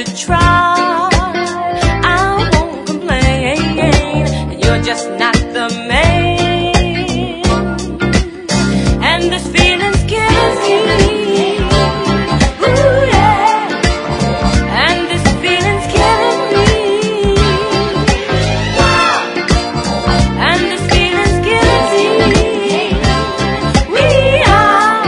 you try, I won't complain. You're just not the man, and this feeling's killing me. Ooh, yeah. And this feeling's killing me. And this feeling's killing me. We are.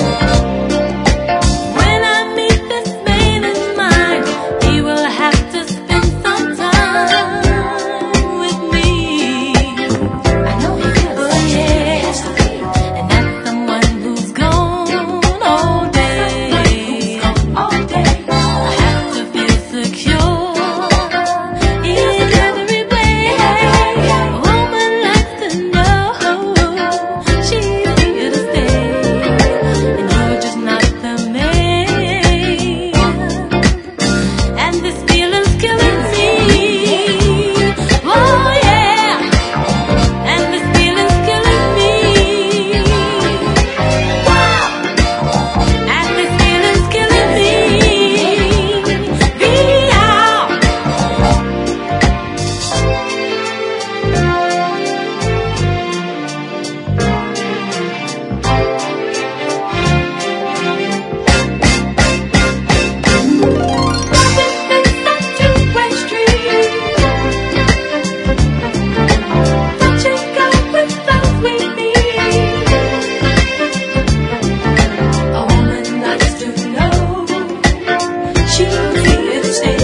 When I meet this man of mine, he will have to spend some time with me. I know he will. Oh yeah. And that's someone who's gone all day. All day. I have to feel secure in every way. A woman likes to know she's here to stay, and you're just not the man. And this feeling's killing me. Oh yeah. And this feeling's killing me. And this feeling's killing me. Be out. A woman likes to know she's here to stay.